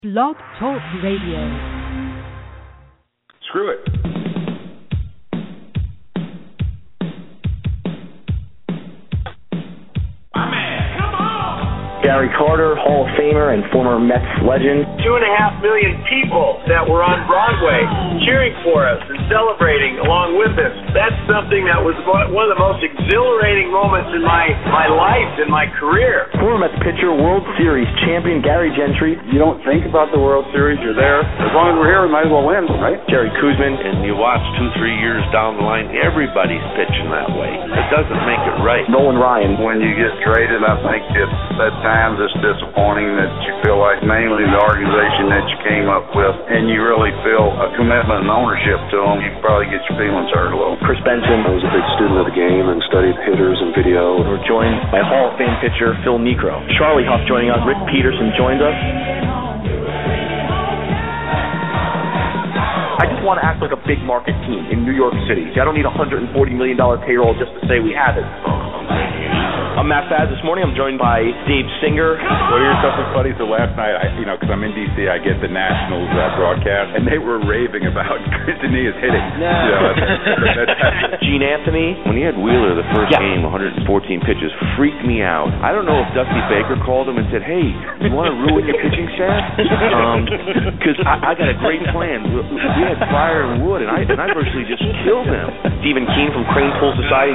Blog Talk Radio. Screw it. Gary Carter, Hall of Famer and former Mets legend. 2.5 million people that were on Broadway cheering for us and celebrating along with us. That's something that was one of the most exhilarating moments in my life, in my career. Former Mets pitcher, World Series champion Gary Gentry. You don't think about the World Series, you're there. As long as we're here, we might as well win, right? Jerry Koosman. And you watch 2-3 years down the line, everybody's pitching that way. It doesn't make it right. Nolan Ryan. When you get traded, I think it's that times it's disappointing that you feel like mainly the organization that you came up with, and you really feel a commitment and ownership to them, you probably get your feelings hurt a little. Chris Benson. I was a big student of the game and studied hitters and video. We're joined by Hall of Fame pitcher Phil Niekro. Charlie Huff joining us. Rick Peterson joins us. I just want to act like a big market team in New York City. I don't need a $140 million payroll just to say we have it. I'm Matt Faz. This morning I'm joined by Dave Singer. Well, here's something funny. So last night, because I'm in D.C., I get the Nationals broadcast, and they were raving about Tania's hitting. No. Gene Anthony. When he had Wheeler the first game, 114 pitches, freaked me out. I don't know if Dusty Baker called him and said, "Hey, you want to ruin your pitching staff? Because I got a great plan. We had Fryer and Wood, and I virtually just killed them." Stephen Keane from Crane Pool Society.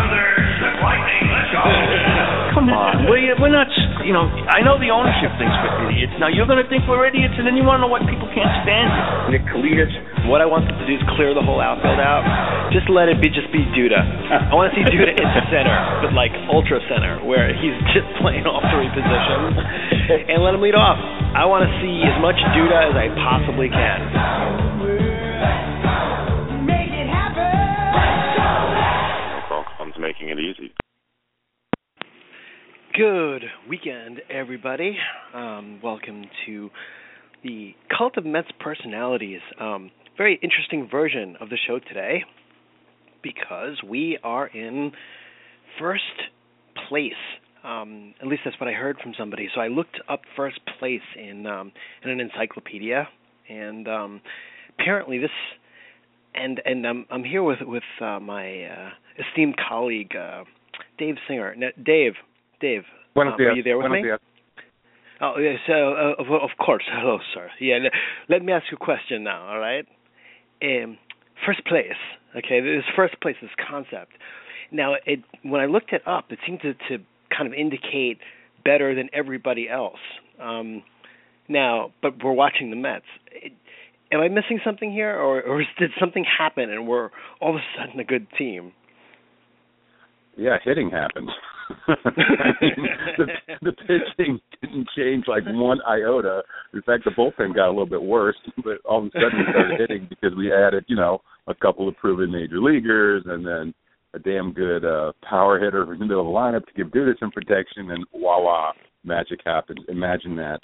Come on, we're not, I know the ownership thinks we're idiots. Now you're going to think we're idiots, and then you want to know what people can't stand. Nick Kalidas. What I want them to do is clear the whole outfield out. Just let it just be Duda. I want to see Duda in center, but like ultra center, where he's just playing all three positions, and let him lead off. I want to see as much Duda as I possibly can. I'm making it easy. Good weekend, everybody. Welcome to the Cult of Mets Personalities. Very interesting version of the show today because we are in first place. At least that's what I heard from somebody. So I looked up first place in an encyclopedia, and apparently this. And I'm here with my esteemed colleague Dave Singer. Now, Dave, are you there with me? Oh, yeah, so, of course. Hello, sir. Yeah, let me ask you a question now, all right? First place, okay, this first place, this concept. Now, when I looked it up, it seemed to kind of indicate better than everybody else. Now, but we're watching the Mets. Am I missing something here, or did something happen and we're all of a sudden a good team? Yeah, hitting happened. the pitching didn't change like one iota. In fact, the bullpen got a little bit worse, but all of a sudden we started hitting because we added, a couple of proven major leaguers and then a damn good power hitter in the middle of the lineup to give Duda some protection, and voila, magic happened. Imagine that.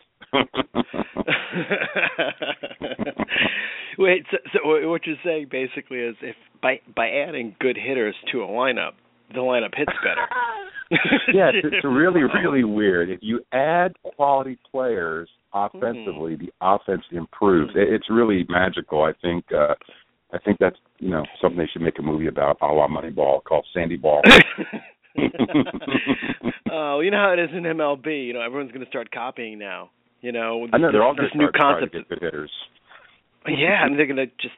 Wait, so what you're saying basically is if by adding good hitters to a lineup, the lineup hits better. Yeah, it's really, really weird. If you add quality players offensively, the offense improves. It's really magical. I think that's something they should make a movie about, a la Moneyball, called Sandy Ball. Oh, you know how it is in MLB. Everyone's going to start copying now. I know they're all going to new concept. To get good hitters. Yeah, they're going to just.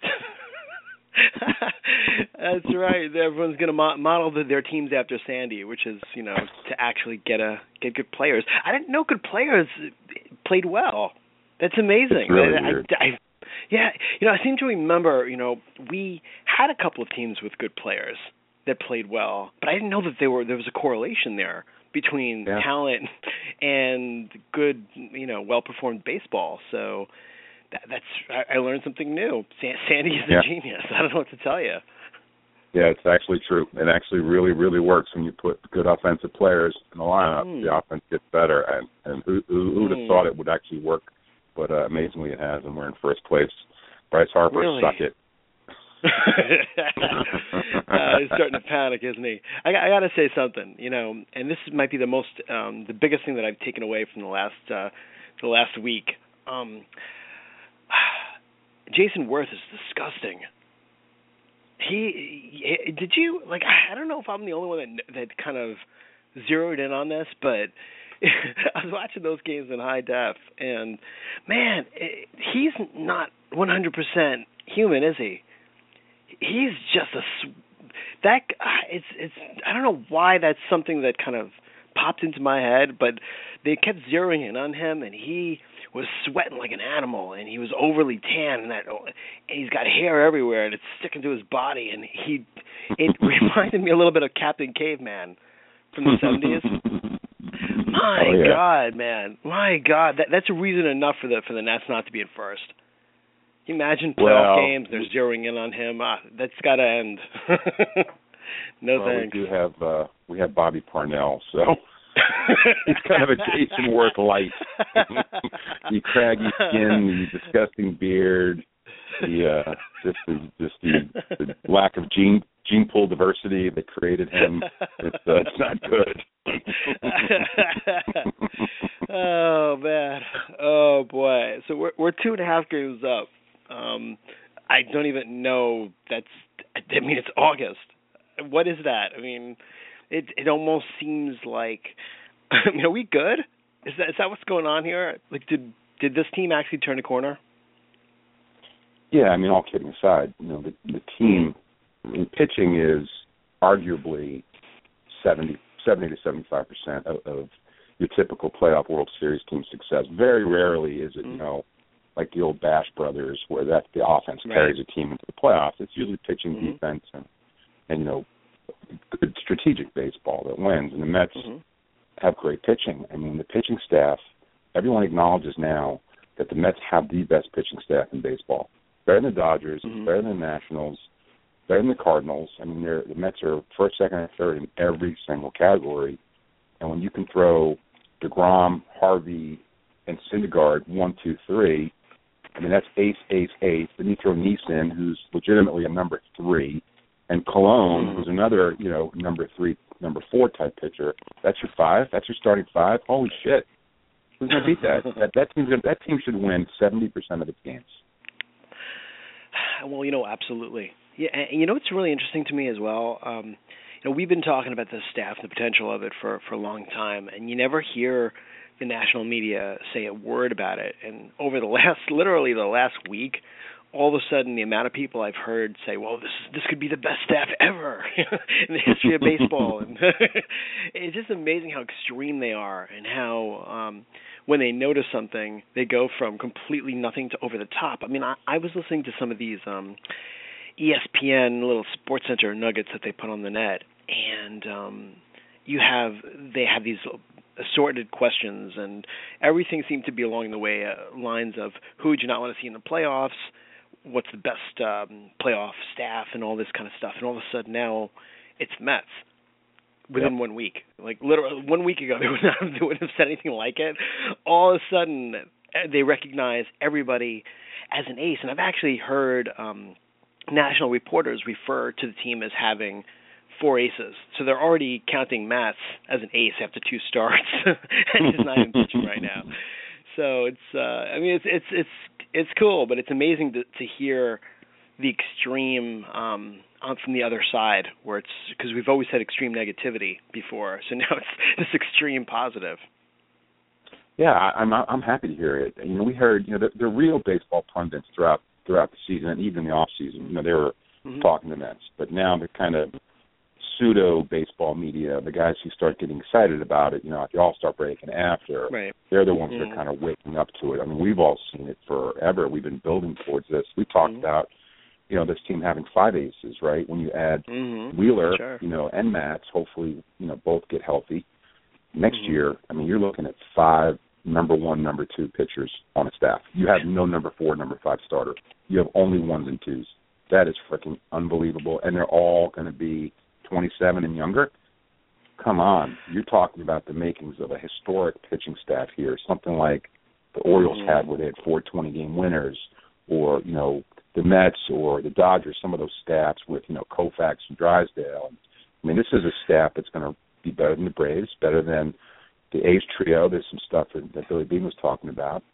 That's right. Everyone's going to model their teams after Sandy, which is, to actually get good players. I didn't know good players played well. That's amazing. It's really weird. I seem to remember, we had a couple of teams with good players that played well, but I didn't know that there was a correlation there between talent and good, well-performed baseball. So I learned something new. Sandy is a genius. I don't know what to tell you. Yeah, it's actually true. It actually really, really works when you put good offensive players in the lineup. The offense gets better, and who would have thought it would actually work? But amazingly, it has, and we're in first place. Bryce Harper, really? Suck it. He's starting to panic, isn't he? I got to say something, and this might be the biggest thing that I've taken away from the last week. Jason Worth is disgusting. Did you, like, I don't know if I'm the only one that kind of zeroed in on this, but I was watching those games in high def, and man, he's not 100% human, is he? He's just it's I don't know why that's something that kind of popped into my head, but they kept zeroing in on him, and he was sweating like an animal, and he was overly tan, and he's got hair everywhere, and it's sticking to his body, and it reminded me a little bit of Captain Caveman from the 70s. God, man, my God, that's a reason enough for the Nats not to be in first. Can you imagine playoff games? They're zeroing in on him. That's got to end. Thanks. We have Bobby Parnell, so he's kind of a Jason Worth light. The craggy skin, the disgusting beard, the lack of gene pool diversity that created him. It's not good. Oh man, oh boy. So we're 2.5 games up. I don't even know. It's August. What is that? I mean, it almost seems like. I mean, are we good? Is that what's going on here? Like, did this team actually turn a corner? Yeah, I mean, all kidding aside, the team, pitching is arguably 70 to 75% of your typical playoff World Series team success. Very rarely is it, like the old Bash Brothers, where that's the offense carries a team into the playoffs. It's usually pitching, defense, and good strategic baseball that wins. And the Mets have great pitching. I mean, the pitching staff, everyone acknowledges now that the Mets have the best pitching staff in baseball. Better than the Dodgers, better than the Nationals, better than the Cardinals. I mean, the Mets are first, second, and third in every single category. And when you can throw DeGrom, Harvey, and Syndergaard 1, 2, 3, I mean, that's ace. Then you throw Neeson, who's legitimately a number 3, and Colon, who's another, number 3, number 4 type pitcher. That's your 5. That's your starting 5. Holy shit! Who's gonna beat that? That team should win 70% of its games. Well, absolutely. Yeah, and what's really interesting to me as well. We've been talking about this staff and the potential of it for a long time, and you never hear the national media say a word about it. And over the last week, all of a sudden the amount of people I've heard say, well, this could be the best staff ever in the history of baseball. And it's just amazing how extreme they are, and how when they notice something, they go from completely nothing to over the top. I mean, I was listening to some of these ESPN little Sports Center nuggets that they put on the net, and they have these assorted questions, and everything seemed to be along the lines of who would you not want to see in the playoffs, what's the best playoff staff, and all this kind of stuff. And all of a sudden now it's Mets within 1 week. Like literally 1 week ago they wouldn't have said anything like it. All of a sudden they recognize everybody as an ace. And I've actually heard national reporters refer to the team as having 4 aces. So they're already counting Matz as an ace after 2 starts, and he's not even pitching right now. So it's cool, but it's amazing to hear the extreme from the other side, where it's because we've always had extreme negativity before, so now it's this extreme positive. Yeah, I'm happy to hear it. We heard the real baseball pundits throughout the season and even the off season. They were talking to Mets, but now the kind of pseudo baseball media, the guys who start getting excited about it, at the All-Star break and after, they're the ones that are kind of waking up to it. I mean, we've all seen it forever. We've been building towards this. We talked about, this team having 5 aces, right? When you add Wheeler, and Matz, hopefully, both get healthy. Next year, I mean, you're looking at 5 number 1, number 2 pitchers on a staff. You have no number 4, number 5 starter. You have only 1s and 2s. That is freaking unbelievable. And they're all going to be 27 and younger. Come on. You're talking about the makings of a historic pitching staff here, something like the Orioles had where they had 4 20-game winners, or, the Mets or the Dodgers, some of those staffs with, Koufax and Drysdale. I mean, this is a staff that's going to be better than the Braves, better than the A's trio. There's some stuff that Billy Beane was talking about.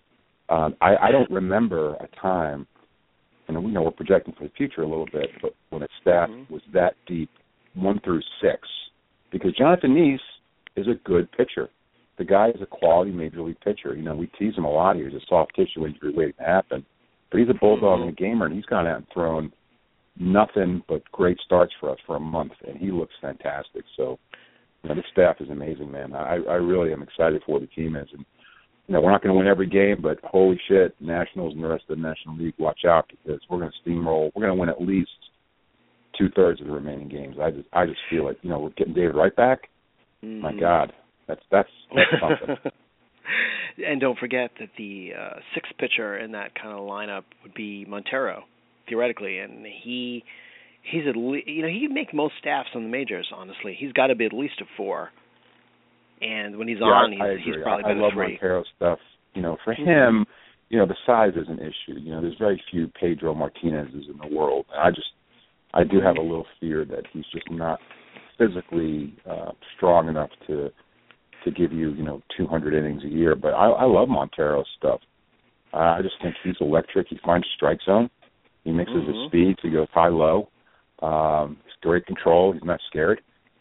I don't remember a time, and we know we're projecting for the future a little bit, but when a staff was that deep, 1 through 6, because Jonathan Neese is a good pitcher. The guy is a quality major league pitcher. You know, we tease him a lot here. He's a soft tissue injury waiting to happen, but he's a bulldog and a gamer, and he's gone out and thrown nothing but great starts for us for a month, and he looks fantastic. So, you know, this staff is amazing, man. I really am excited for where the team is, and you know, we're not going to win every game, but holy shit, Nationals and the rest of the National League, watch out, because we're going to steamroll. We're going to win at least 2/3 of the remaining games. I just feel it. You know, we're getting David Wright back. My God, that's something. And don't forget that the sixth pitcher in that kind of lineup would be Montero, theoretically, and he's at least, you know, he can make most staffs on the majors. Honestly, he's got to be at least a 4. And when he's on, he's probably been a 3. I love Montero stuff. You know, for him, you know, the size is an issue. You know, there's very few Pedro Martinez's in the world. I do have a little fear that he's just not physically strong enough to give you, you know, 200 innings a year. But I love Montero's stuff. I just think he's electric. He finds strike zone. He mixes his speed to go high-low. He's great control. He's not scared.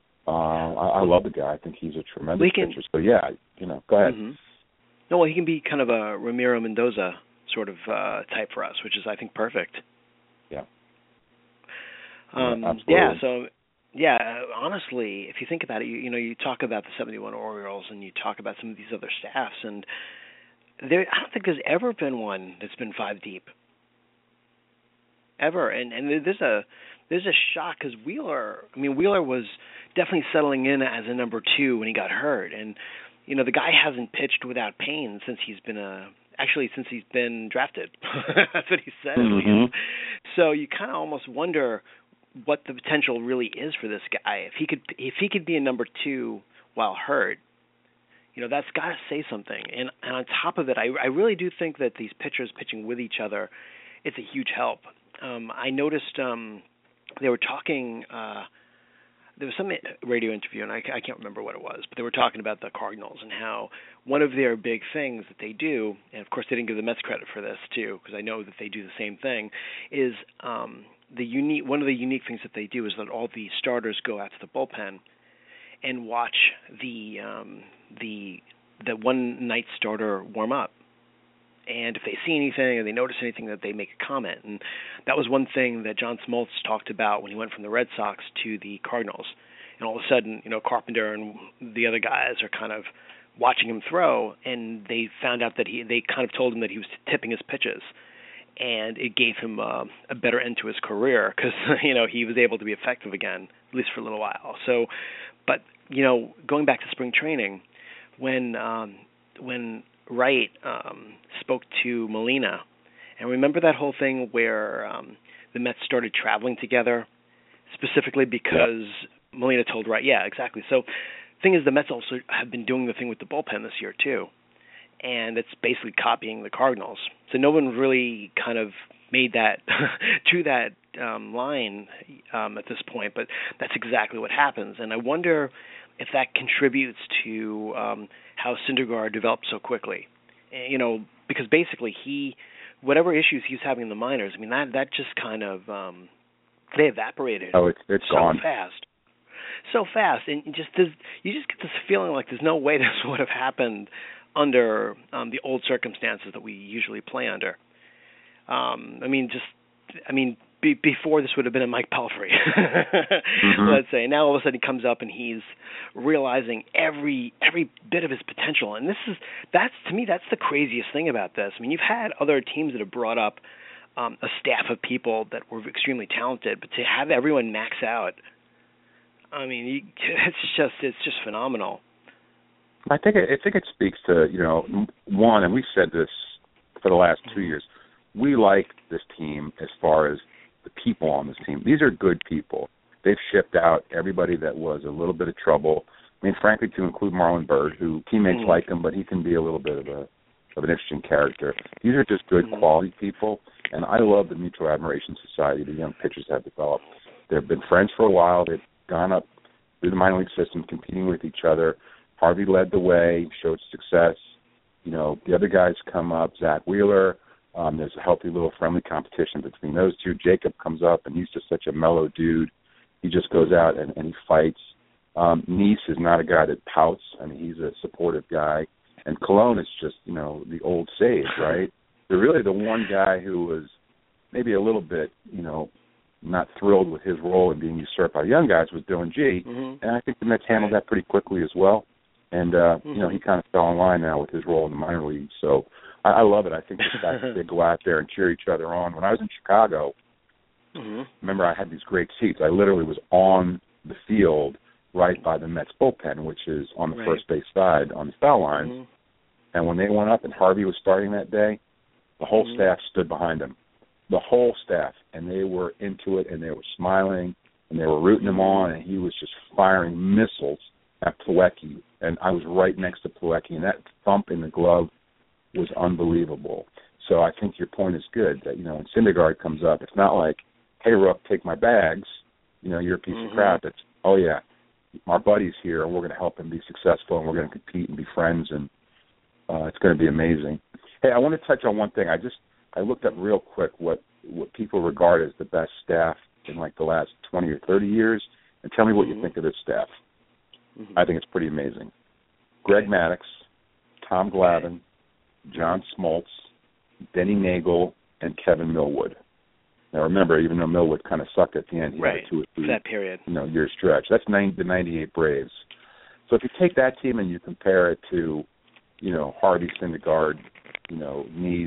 I love the guy. I think he's a tremendous pitcher. So, yeah, you know, go ahead. No, well, he can be kind of a Ramiro Mendoza sort of type for us, which is, I think, perfect. Yeah. Absolutely. Yeah, honestly, if you think about it, you know, you talk about the 71 Orioles and you talk about some of these other staffs, and I don't think there's ever been one that's been 5 deep. Ever. And there's a shock, because Wheeler was definitely settling in as a number 2 when he got hurt, and you know, the guy hasn't pitched without pain since he's been drafted. That's what he said. So you kind of almost wonder what the potential really is for this guy. If he could be a number 2 while hurt, you know, that's got to say something. And on top of it, I really do think that these pitchers pitching with each other, it's a huge help. I noticed they were talking. There was some radio interview, and I can't remember what it was, but they were talking about the Cardinals and how one of their big things that they do, and of course they didn't give the Mets credit for this too, because I know that they do the same thing, is one of the unique things that they do is that all the starters go out to the bullpen and watch the one night starter warm up. And if they see anything or they notice anything, that they make a comment. And that was one thing that John Smoltz talked about when he went from the Red Sox to the Cardinals. And all of a sudden, you know, Carpenter and the other guys are kind of watching him throw, and they found out that they kind of told him that he was tipping his pitches. And it gave him a better end to his career, because, you know, he was able to be effective again, at least for a little while. So, but, you know, going back to spring training, when Wright spoke to Molina, and remember that whole thing where the Mets started traveling together, specifically because Molina told Wright, yeah, exactly. So the thing is, the Mets also have been doing the thing with the bullpen this year too, and it's basically copying the Cardinals. So no one really kind of made that to that line at this point, but that's exactly what happens. And I wonder if that contributes to how Syndergaard developed so quickly. You know, because basically whatever issues he was having in the minors, I mean, that just kind of, they evaporated. Oh, it's so gone. So fast. And you just get this feeling like there's no way this would have happened under the old circumstances that we usually play under. Before this would have been a Mike Pelfrey, let's say. Now all of a sudden he comes up and he's realizing every bit of his potential, and that's to me, that's the craziest thing about this. I mean, you've had other teams that have brought up a staff of people that were extremely talented, but to have everyone max out, I mean, it's just phenomenal. I think it speaks to, you know, one, and we've said this for the last 2 years. We like this team as far as the people on this team. These are good people. They've shipped out everybody that was a little bit of trouble. I mean, frankly, to include Marlon Byrd, who teammates like him, but he can be a little bit of an interesting character. These are just good quality people, and I love the Mutual Admiration Society the young pitchers have developed. They've been friends for a while. They've gone up through the minor league system, competing with each other. Harvey led the way, showed success. the other guys come up, Zach Wheeler. There's a healthy little friendly competition between those two. Jacob comes up, and he's just such a mellow dude. He just goes out and he fights. Nice is not a guy that pouts. I mean, he's a supportive guy. And Colon is just, the old sage, right? They're really the one guy who was maybe a little bit, not thrilled with his role in being usurped by young guys was Dylan G. Mm-hmm. And I think the Mets handled that pretty quickly as well. And, he kind of fell in line now with his role in the minor leagues. So I love it. I think the fact that they go out there and cheer each other on. When I was in Chicago, remember I had these great seats. I literally was on the field right by the Mets bullpen, which is on the first base side on the foul line. And when they went up and Harvey was starting that day, the whole staff stood behind him. The whole staff. And they were into it, and they were smiling, and they were rooting him on, and he was just firing missiles at Plawecki. And I was right next to Plawecki, and that thump in the glove was unbelievable. So I think your point is good that, when Syndergaard comes up, it's not like, hey, Rook, take my bags. You're a piece of crap. It's, oh, yeah, our buddy's here, and we're going to help him be successful, and we're going to compete and be friends, and it's going to be amazing. Hey, I want to touch on one thing. I looked up real quick what people regard as the best staff in like the last 20 or 30 years, and tell me what you think of this staff. I think it's pretty amazing. Greg Maddux, Tom Glavine, John Smoltz, Denny Nagel, and Kevin Millwood. Now remember, even though Millwood kind of sucked at the end, he had a 2 or 3 that period. Year stretch. That's the 98 Braves. So if you take that team and you compare it to, Harvey, Syndergaard, Nice,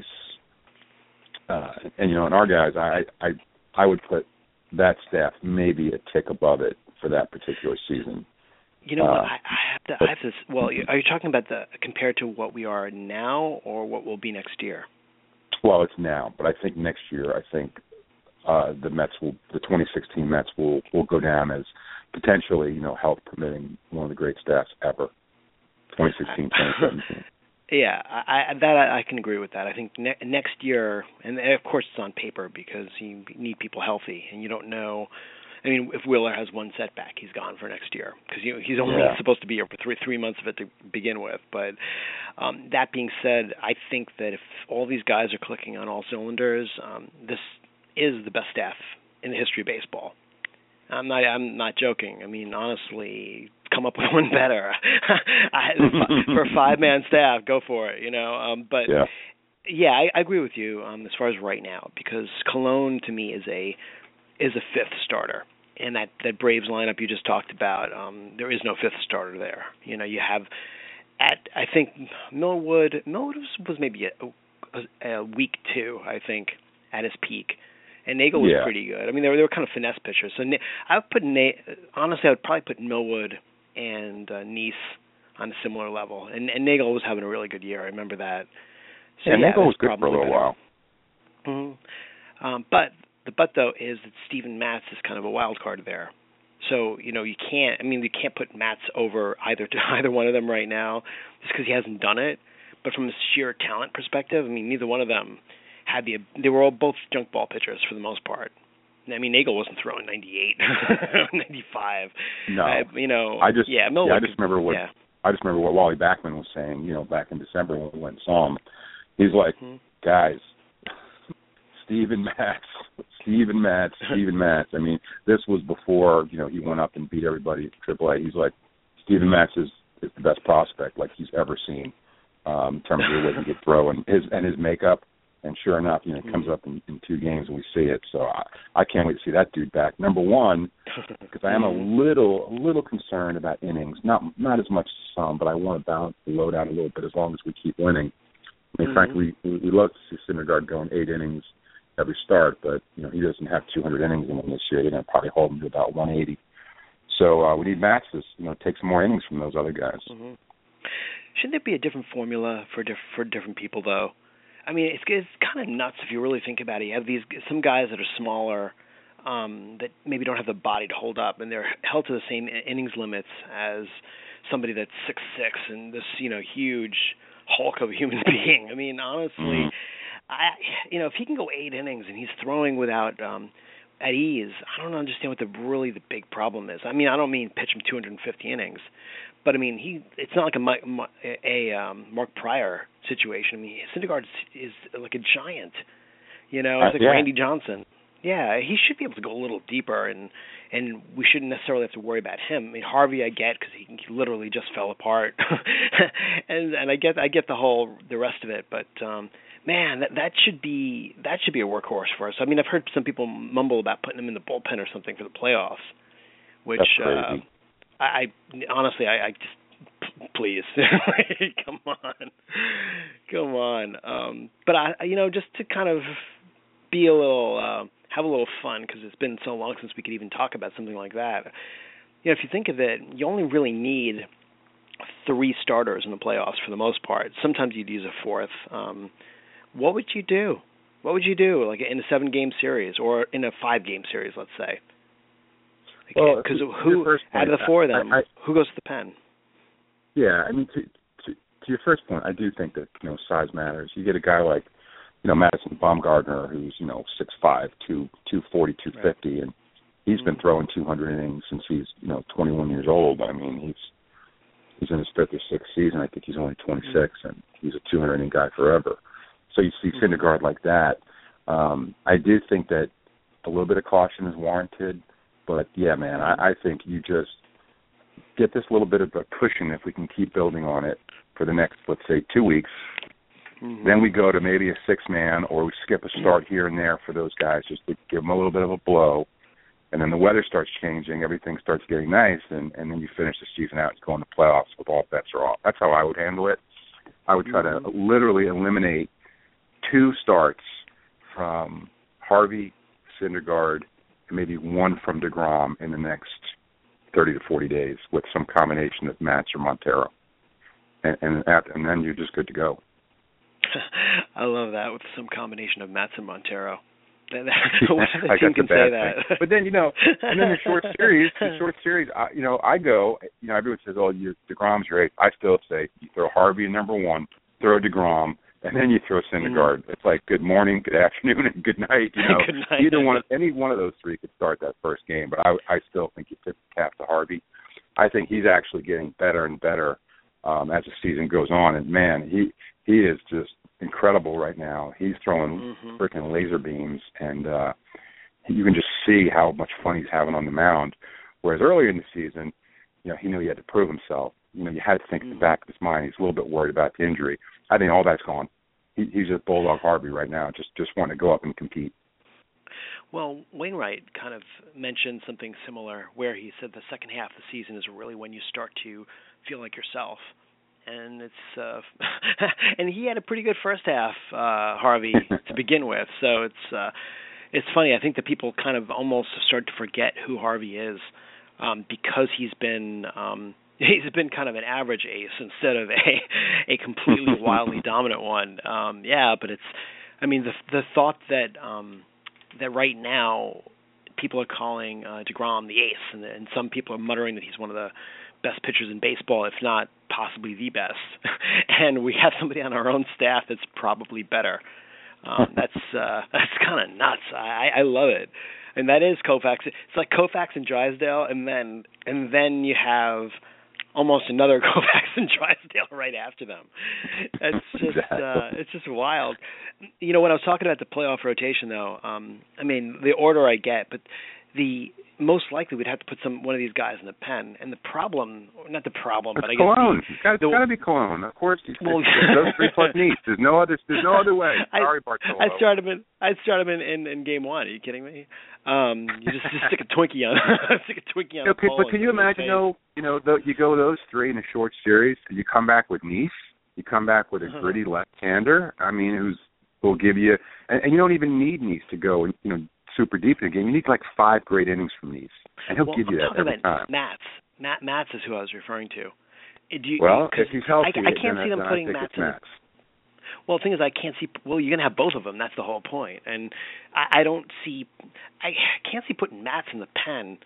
and our guys, I would put that staff maybe a tick above it for that particular season. You know what? I have this. Well, are you talking about compared to what we are now, or what will be next year? Well, it's now, but I think next year, the 2016 Mets will go down as potentially, health permitting, one of the great staffs ever. 2016, 2017. Yeah, I can agree with that. I think next year, and of course it's on paper because you need people healthy, and you don't know. I mean, if Wheeler has one setback, he's gone for next year because he's only supposed to be here for three months of it to begin with. But that being said, I think that if all these guys are clicking on all cylinders, this is the best staff in the history of baseball. I'm not joking. I mean, honestly, come up with one better. For a 5-man staff, go for it. I agree with you as far as right now, because Colon to me is a fifth starter. And that Braves lineup you just talked about, there is no fifth starter there. You have I think Millwood was maybe a week 2, I think, at his peak. And Nagel was pretty good. I mean, they were kind of finesse pitchers. So I would probably put Millwood and Nice on a similar level. And Nagel was having a really good year. I remember that. So, Nagel was good for a little while. Mm-hmm. But though is that Steven Matz is kind of a wild card there. So you can't put Matz over either one of them right now just because he hasn't done it. But from a sheer talent perspective, I mean, neither one of them they were all both junk ball pitchers for the most part. I mean, Nagel wasn't throwing 98, 95. No, I just remember what Wally Backman was saying. Back in December when we went and saw him, he's like, guys, Steven Matz. I mean, this was before he went up and beat everybody at AAA. He's like, Steven Matz is the best prospect like he's ever seen in terms of the way he could throw and his makeup. And sure enough, he comes up in 2 games and we see it. So I can't wait to see that dude back. Number one, because I am a little concerned about innings. Not as much as some, but I want to balance the load out a little bit as long as we keep winning. I mean, frankly, we love to see Syndergaard going 8 innings every start, but he doesn't have 200 innings in him this year. They're going to probably hold him to about 180. So we need Max to take some more innings from those other guys. Mm-hmm. Shouldn't there be a different formula for different people, though? I mean, it's kind of nuts if you really think about it. You have some guys that are smaller that maybe don't have the body to hold up, and they're held to the same innings limits as somebody that's 6'6" and this huge hulk of a human being. I mean, honestly, if he can go 8 innings and he's throwing without at ease, I don't understand what the big problem is. I mean, I don't mean pitch him 250 innings, but I mean it's not like a Mark Pryor situation. I mean, Syndergaard is like a giant. You know, it's like Randy Johnson. Yeah, he should be able to go a little deeper, and we shouldn't necessarily have to worry about him. I mean, Harvey, I get because he literally just fell apart, and I get the rest of it, but. Man, that should be a workhorse for us. I mean, I've heard some people mumble about putting him in the bullpen or something for the playoffs, which I honestly just please come on. But just to kind of be a little have a little fun because it's been so long since we could even talk about something like that. You know, if you think of it, you only really need 3 starters in the playoffs for the most part. Sometimes you'd use a 4th. What would you do? What would you do, like in a 7-game series or in a 5-game series, let's say? Because who out of the 4 of them, who goes to the pen? Yeah, I mean, to your first point, I do think that size matters. You get a guy like Madison Bumgarner, who's 6'5", 240, 250, right. And he's been throwing 200 innings since he's 21 years old. I mean, he's in his 5th or 6th season. I think he's only 26, and he's a 200 inning guy forever. So you see Syndergaard like that. I do think that a little bit of caution is warranted, but yeah, man, I think you just get this little bit of a cushion if we can keep building on it for the next, let's say, 2 weeks. Mm-hmm. Then we go to maybe a 6-man, or we skip a start here and there for those guys just to give them a little bit of a blow. And then the weather starts changing, everything starts getting nice, and then you finish the season out and go into playoffs with all bets are off. That's how I would handle it. I would try to literally eliminate 2 starts from Harvey, Syndergaard, and maybe 1 from DeGrom in the next 30 to 40 days with some combination of Matz or Montero. And then you're just good to go. I love that, with some combination of Matz and Montero. I got the bad thing. But then, and then the short series, I go, everyone says, oh, DeGrom's your 8th. I still say you throw Harvey in number 1, throw DeGrom, and then you throw Syndergaard. It's like good morning, good afternoon, and good night. Good night. Any one of those 3 could start that first game, but I still think you tip the cap to Harvey. I think he's actually getting better and better as the season goes on, and man, he is just incredible right now. He's throwing freaking laser beams, and you can just see how much fun he's having on the mound. Whereas earlier in the season, he knew he had to prove himself. You had to think in the back of his mind he's a little bit worried about the injury. I think all that's gone. He's just Bulldog Harvey right now, just wanting to go up and compete. Well, Wainwright kind of mentioned something similar where he said the second half of the season is really when you start to feel like yourself. And it's and he had a pretty good first half, Harvey, to begin with. So it's funny. I think that people kind of almost start to forget who Harvey is because he's been kind of an average ace instead of a completely wildly dominant one. But the thought that right now people are calling DeGrom the ace, and some people are muttering that he's one of the best pitchers in baseball, if not possibly the best. And we have somebody on our own staff that's probably better. That's kind of nuts. I love it. And that is Koufax. It's like Koufax and Drysdale, and then you have almost another Koufax and Drysdale right after them. It's just it's just wild. When I was talking about the playoff rotation, though, the order I get, but the most likely we'd have to put one of these guys in the pen. And the problem, not the problem, but I guess Cologne. It's got to be Cologne. Of course, those 3 plus Neese. There's no other way. Sorry, Bartolo. I'd start him in game 1. Are you kidding me? You just stick a Twinkie on. Stick a Twinkie on. Okay, but can you imagine you go those 3 in a short series, and you come back with Neese. You come back with a gritty left-hander. Who'll give you, and you don't even need Neese to go super deep in the game. You need like 5 great innings from Neese, and he'll give you that every time. Matz is who I was referring to. If he's healthy, I can't see them putting Matz in. Well, the thing is, I can't see. Well, you're gonna have both of them. That's the whole point. And I can't see putting Matz in the pen.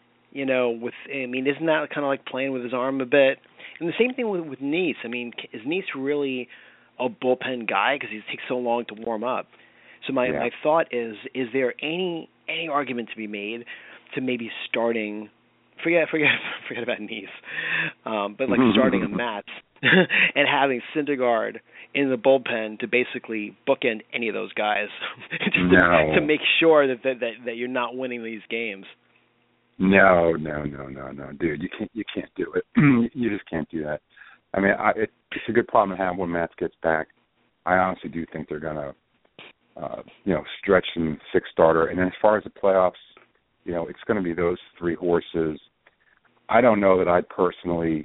Isn't that kind of like playing with his arm a bit? And the same thing with Neese. Is Neese really a bullpen guy because he takes so long to warm up? So my thought is there any any argument to be made to maybe starting. Forget about Nice, but like starting a Matz and having Syndergaard in the bullpen to basically bookend any of those guys to make sure that you're not winning these games. No, dude, you can't do it. You just can't do that. I mean, it's a good problem to have when Matz gets back. I honestly do think they're gonna, stretch some six starter, and then as far as the playoffs, it's going to be those three horses. I don't know that I'd personally,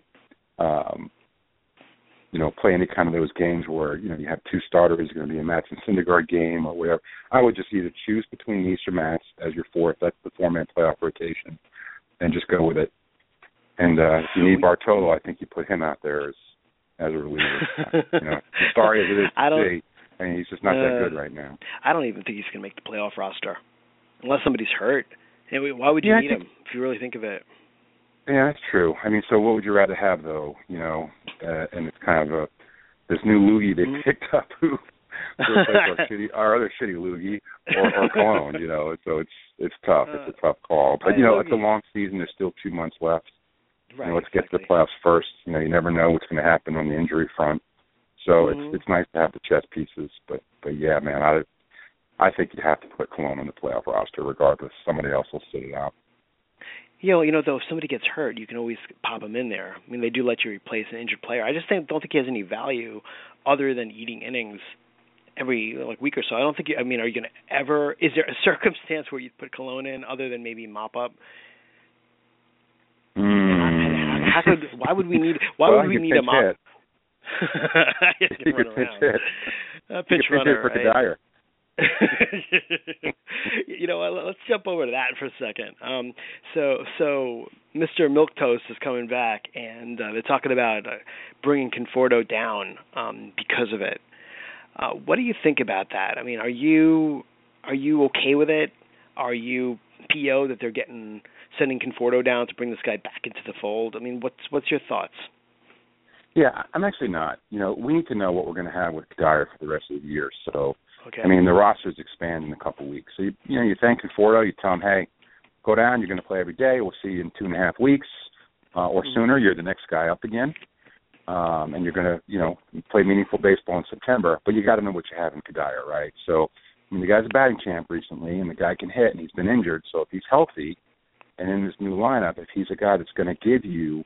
play any kind of those games where, you have two starters, it's going to be a Matz and Syndergaard game or whatever. I would just either choose between Nice or Matz as your fourth. That's the four-man playoff rotation, and just go with it. And if you need Bartolo, I think you put him out there as a reliever. Sorry as it is today, he's just not that good right now. I don't even think he's going to make the playoff roster unless somebody's hurt. And why would you need him if you really think of it? Yeah, that's true. I mean, so what would you rather have, though? And it's kind of this new loogie they picked up who replaced our other shitty loogie or Cologne. So it's tough. It's a tough call. But it's a long season. There's still 2 months left. Right, let's get to the playoffs first. You never know what's going to happen on the injury front. So it's nice to have the chess pieces. But yeah, man, I think you have to put Cologne on the playoff roster regardless. Somebody else will sit it out. Though, if somebody gets hurt, you can always pop them in there. I mean, they do let you replace an injured player. I just don't think he has any value other than eating innings every week or so. I don't think. Are you going to ever? Is there a circumstance where you put Cologne in other than maybe mop up? Why would we need? Why would we need a mop? You could pinch hit. Pinch runner for Kadire. Let's jump over to that for a second. So Mr. Milquetoast is coming back, and they're talking about bringing Conforto down because of it. What do you think about that? I mean, are you okay with it? Are you PO that they're sending Conforto down to bring this guy back into the fold? I mean, what's your thoughts? Yeah, I'm actually not. We need to know what we're going to have with Kadire for the rest of the year. So. Okay. I mean, the rosters expand in a couple of weeks. So, you thank Conforto. You tell him, hey, go down. You're going to play every day. We'll see you in 2.5 weeks or sooner. You're the next guy up again. And you're going to, play meaningful baseball in September. But you got to know what you have in Kadire, right? So, the guy's a batting champ recently, and the guy can hit, and he's been injured. So if he's healthy and in this new lineup, if he's a guy that's going to give you,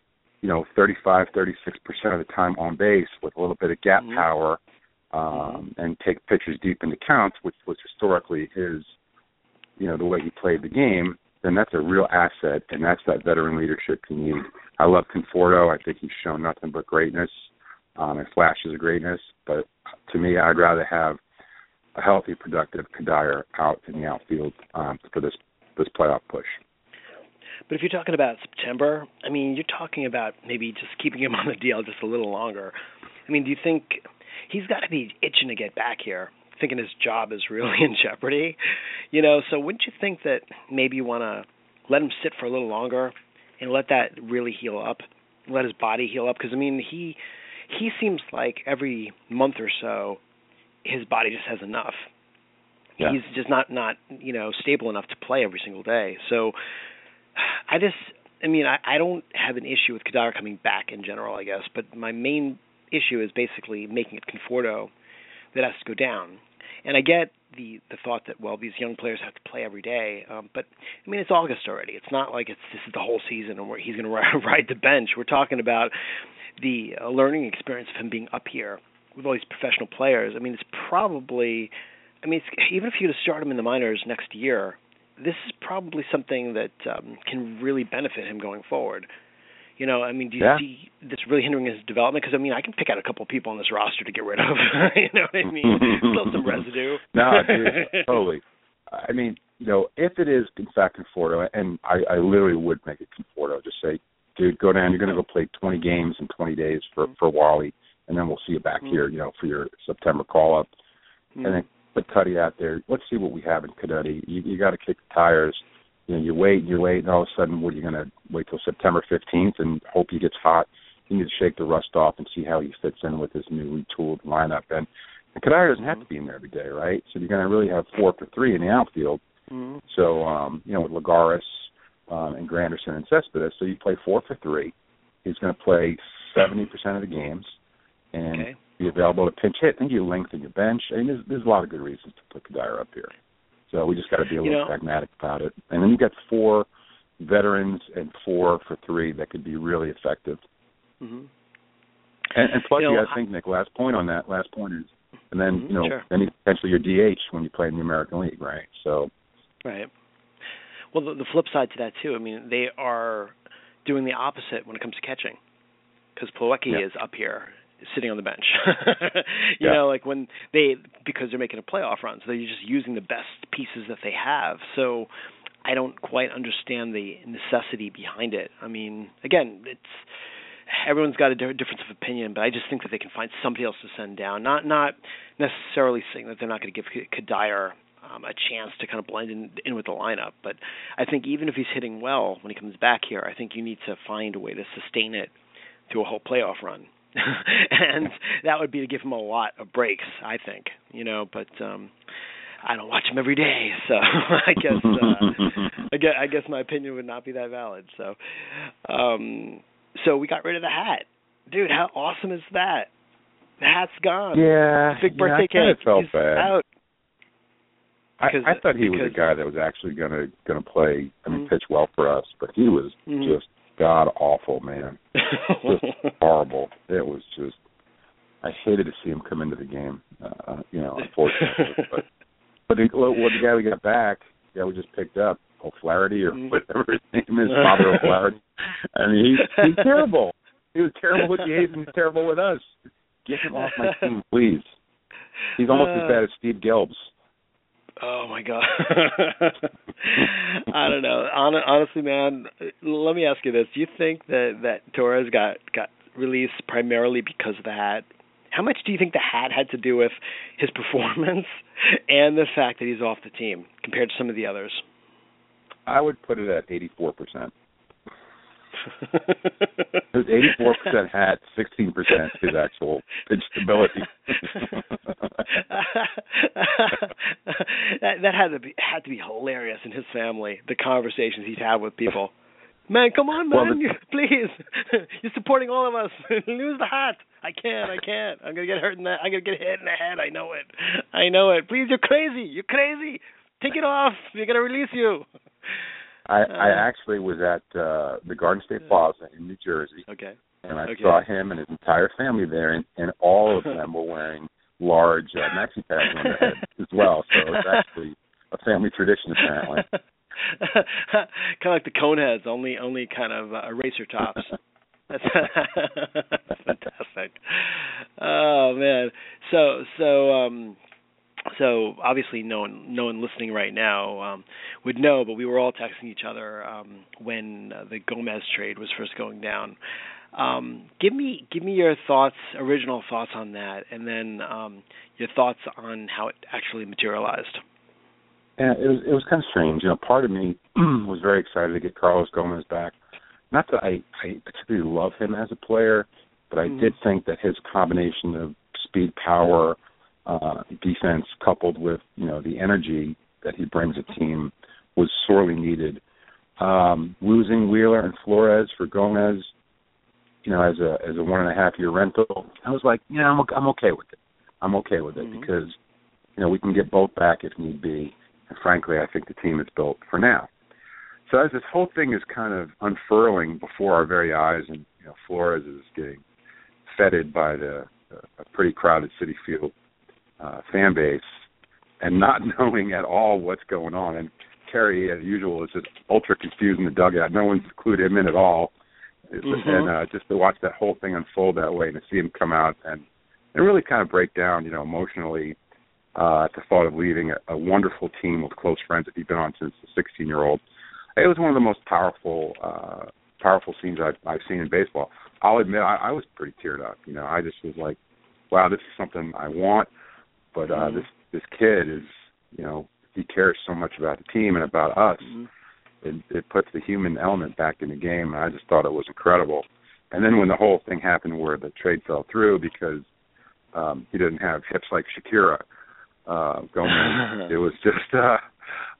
35, 36% of the time on base with a little bit of gap power, and take pitchers deep into counts, which was historically his, the way he played the game, then that's a real asset, and that's that veteran leadership you need. I love Conforto. I think he's shown nothing but greatness and flashes of greatness. But to me, I'd rather have a healthy, productive Kadire out in the outfield for this playoff push. But if you're talking about September, I mean, you're talking about maybe just keeping him on the DL just a little longer. I mean, do you think he's got to be itching to get back here, thinking his job is really in jeopardy? So wouldn't you think that maybe you want to let him sit for a little longer and let that really heal up, let his body heal up? Because, I mean, he seems like every month or so his body just has enough. Yeah. He's just not stable enough to play every single day. So I don't have an issue with Kadire coming back in general, I guess, but my main issue is basically making it Conforto that has to go down. And I get the thought that, well, these young players have to play every day, but, I mean, it's August already. It's not like this is the whole season and he's going to ride the bench. We're talking about the learning experience of him being up here with all these professional players. I mean, it's probably, even if you were to start him in the minors next year, this is probably something that can really benefit him going forward. Do you see this really hindering his development? Because, I can pick out a couple of people on this roster to get rid of. You know what I mean? Still some residue. No, dude, totally. If it is, in fact, Conforto, and I literally would make it Conforto, just say, dude, go down. You're going to go play 20 games in 20 days for Wally, and then we'll see you back here, for your September call-up. And then put Cuddy out there. Let's see what we have in Cuddy. You got to kick the tires. You wait, and all of a sudden, what are you going to wait till September 15th and hope he gets hot? You need to shake the rust off and see how he fits in with his new retooled lineup. And Kadire doesn't have to be in there every day, right? So you're going to really have 4 for 3 in the outfield. Mm-hmm. So, with Lagares and Granderson and Cespedes, so you play 4 for 3. He's going to play 70% of the games and be available to pinch hit. I think you lengthen your bench. I mean, there's a lot of good reasons to put Cuddyer up here. So we just got to be a little pragmatic about it. And then you got 4 veterans and 4 for 3 that could be really effective. Mm-hmm. And plus, you got to think, Nick, last point is, and then, then he's potentially your DH when you play in the American League, right? So. Right. Well, the flip side to that, too, I mean, they are doing the opposite when it comes to catching, because Plawecki is up here sitting on the bench. you know, like because they're making a playoff run, so they're just using the best pieces that they have. So I don't quite understand the necessity behind it. I mean, again, everyone's got a difference of opinion, but I just think that they can find somebody else to send down. Not necessarily saying that they're not going to give Cuddyer a chance to kind of blend in with the lineup, but I think even if he's hitting well when he comes back here, I think you need to find a way to sustain it through a whole playoff run. And that would be to give him a lot of breaks, I think, but I don't watch him every day, so I guess my opinion would not be that valid. So so we got rid of the hat. Dude, how awesome is that? The hat's gone. Yeah. Big birthday cake. Felt He's bad. out. I thought he was a guy that was actually gonna play, pitch well for us, but he was just god awful, man. Just horrible. It was just, I hated to see him come into the game, unfortunately. But the guy we got back, we just picked up, O'Flaherty or whatever his name is, Father O'Flaherty. I mean, he's terrible. He was terrible with the A's and he's terrible with us. Get him off my team, please. He's almost as bad as Steve Gelbs. Oh, my God. I don't know. Honestly, man, let me ask you this. Do you think that Torres got released primarily because of the hat? How much do you think the hat had to do with his performance and the fact that he's off the team compared to some of the others? I would put it at 84%. It was 84% hat, 16% his actual pitch stability. that had to be hilarious in his family. The conversations he'd have with people. Man, come on, man, please. You're supporting all of us. Lose the hat. I can't. I'm gonna get hurt in that. I'm gonna get hit in the head. I know it. Please, you're crazy. Take it off. We're gonna release you. I actually was at the Garden State Plaza in New Jersey, and I saw him and his entire family there, and all of them were wearing large maxi pads on their head as well. So it's actually a family tradition, apparently. Kind of like the Coneheads, only kind of eraser tops. That's fantastic. Oh man, So obviously no one listening right now would know, but we were all texting each other when the Gomez trade was first going down. Give me your original thoughts on that, and then your thoughts on how it actually materialized. Yeah, it was kind of strange. Part of me was very excited to get Carlos Gomez back. Not that I particularly love him as a player, but I did think that his combination of speed, power, defense coupled with the energy that he brings a team was sorely needed. Losing Wheeler and Flores for Gomez, as a 1.5 year rental, I was like, I'm okay with it. I'm okay with it because we can get both back if need be. And frankly, I think the team is built for now. So as this whole thing is kind of unfurling before our very eyes, and Flores is getting feted by a pretty crowded Citi Field fan base, and not knowing at all what's going on. And Kerry, as usual, is just ultra confused in the dugout. No one's clued him in at all. And just to watch that whole thing unfold that way and to see him come out and really kind of break down, emotionally at the thought of leaving a wonderful team with close friends that he'd been on since the 16-year-old. It was one of the most powerful scenes I've seen in baseball. I'll admit I was pretty teared up. I just was like, wow, this is something I want. But this kid is, he cares so much about the team and about us. It puts the human element back in the game, and I just thought it was incredible. And then when the whole thing happened where the trade fell through because he didn't have hips like Shakira going, it was just,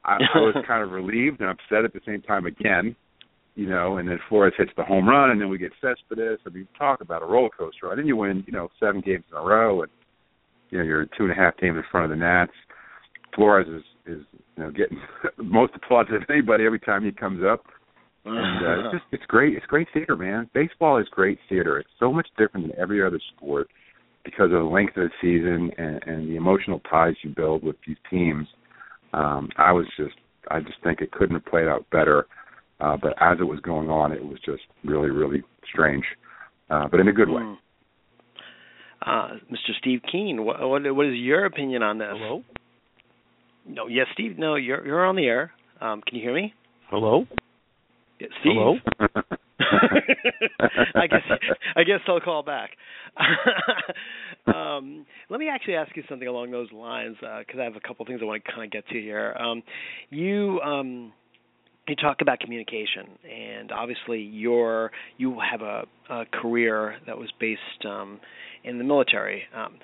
I was kind of relieved and upset at the same time again, you know, and then Flores hits the home run, and then we get Cespedes. I mean, talk about a roller coaster. And then you win, 7 games in a row, and, you're 2.5 games in front of the Nats. Flores is getting most applause of anybody every time he comes up. And it's great. It's great theater, man. Baseball is great theater. It's so much different than every other sport because of the length of the season and the emotional ties you build with these teams. I just think it couldn't have played out better. But as it was going on, it was just really, really strange, but in a good way. Mr. Steve Keen, what is your opinion on this? Hello? No, yes, Steve. No, you're on the air. Can you hear me? Hello? Yeah, Steve. Hello? I guess I'll call back. Let me actually ask you something along those lines because I have a couple things I want to kind of get to here. You talk about communication, and obviously you have a career that was based in the military.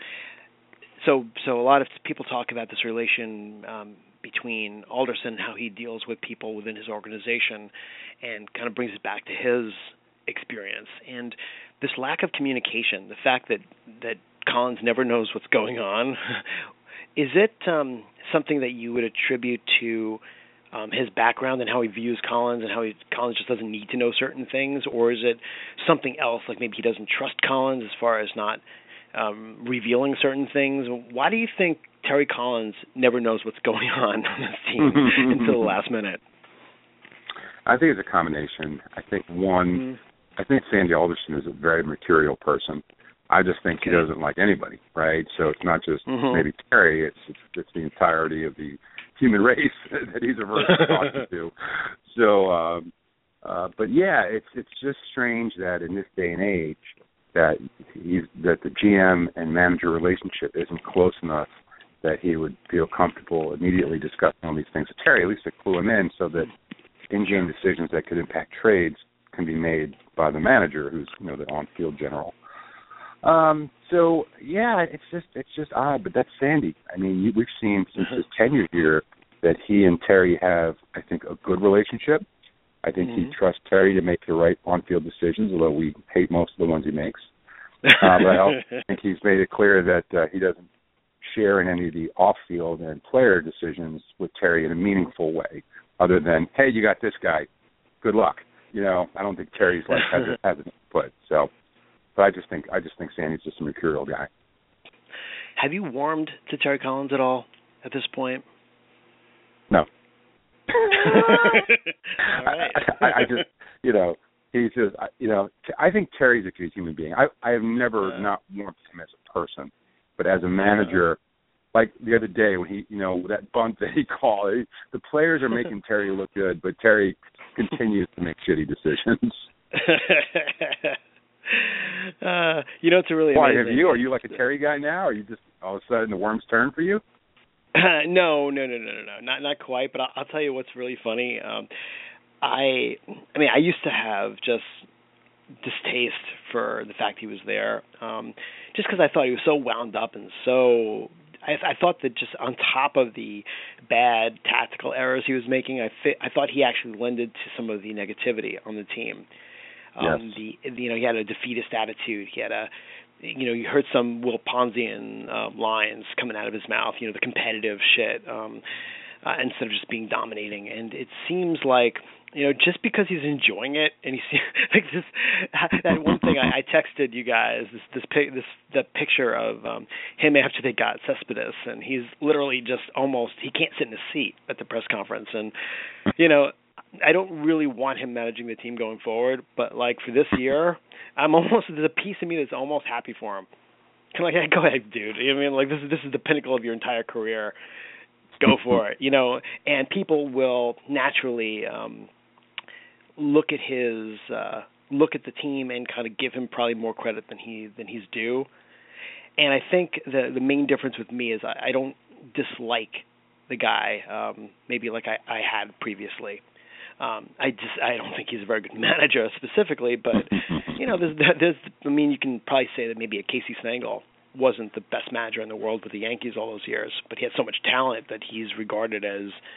So a lot of people talk about this relation between Alderson, how he deals with people within his organization, and kind of brings it back to his experience. And this lack of communication, the fact that Collins never knows what's going on, is it something that you would attribute to his background and how he views Collins and how Collins just doesn't need to know certain things, or is it something else, like maybe he doesn't trust Collins as far as not revealing certain things? Why do you think Terry Collins never knows what's going on this team until the last minute? I think it's a combination. I think I think Sandy Alderson is a very mercurial person. I just think he doesn't like anybody, right? So it's not just maybe Terry, it's the entirety of the human race that he's averse to talking to. So, but yeah, it's just strange that in this day and age that the GM and manager relationship isn't close enough that he would feel comfortable immediately discussing all these things with Terry, at least to clue him in so that in-game decisions that could impact trades can be made by the manager, who's the on-field general. So yeah, it's just odd, but that's Sandy. I mean, we've seen since his tenure here that he and Terry have, I think, a good relationship. I think he trusts Terry to make the right on-field decisions, although we hate most of the ones he makes. But I also think he's made it clear that he doesn't share in any of the off-field and player decisions with Terry in a meaningful way, other than, hey, you got this guy, good luck. I don't think Terry's has an input. So, but I just think Sandy's just a mercurial guy. Have you warmed to Terry Collins at all at this point? No. All right. I just, he's just, I think Terry's a good human being. I have never not warmed to him as a person, but as a manager, like the other day when he, that bunt that he called, the players are making Terry look good, but Terry continues to make shitty decisions. It's a really Why, amazing. are you like a Terry guy now? Or are you just all of a sudden the worm's turn for you? No, not quite. But I'll tell you what's really funny. I used to have just distaste for the fact he was there, just because I thought he was so wound up and so. I thought that just on top of the bad tactical errors he was making, I thought he actually lended to some of the negativity on the team. Yes. He had a defeatist attitude. He had you heard some Will Ponzian lines coming out of his mouth. The competitive shit, instead of just being dominating. And it seems like just because he's enjoying it, and he's like this. That one thing I texted you guys the picture of him after they got Cespedes, and he's literally just he can't sit in his seat at the press conference, and I don't really want him managing the team going forward, but like for this year, there's a piece of me that's almost happy for him. Kind of like, go ahead, dude. This is the pinnacle of your entire career. Go for it, And people will naturally look at the team and kind of give him probably more credit than he's due. And I think the main difference with me is I don't dislike the guy maybe like I had previously. I don't think he's a very good manager specifically, but there's you can probably say that maybe a Casey Stengel wasn't the best manager in the world with the Yankees all those years, but he had so much talent that he's regarded as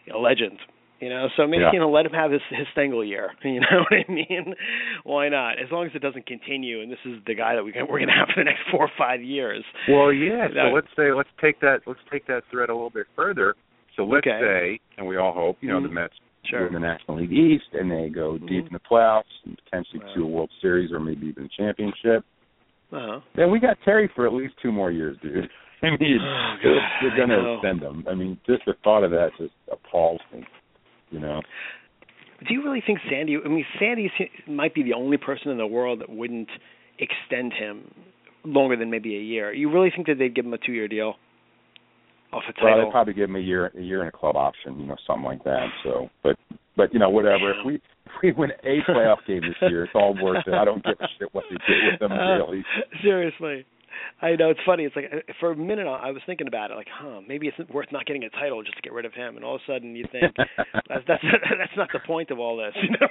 a legend. So maybe let him have his single year. You know what I mean? Why not? As long as it doesn't continue, and this is the guy that we're going to have for the next 4 or 5 years. Well, yeah. So let's take that thread a little bit further. So let's say, and we all hope, the Mets win the National League East and they go deep in the playoffs and potentially to a World Series or maybe even a championship. Then we got Terry for at least 2 more years, dude. I mean, you're going to extend him. I mean, just the thought of that just appalls me. Do you really think Sandy? I mean, Sandy might be the only person in the world that wouldn't extend him longer than maybe a year. You really think that they'd give him a 2-year deal off a title? Well, they'd probably give him a year and a club option, something like that. So, but whatever. If we win a playoff game this year, it's all worth it. I don't give a shit what they do with them, really. Seriously. I know, it's funny. It's like for a minute I was thinking about it, like, maybe it's worth not getting a title just to get rid of him. And all of a sudden you think that's not the point of all this.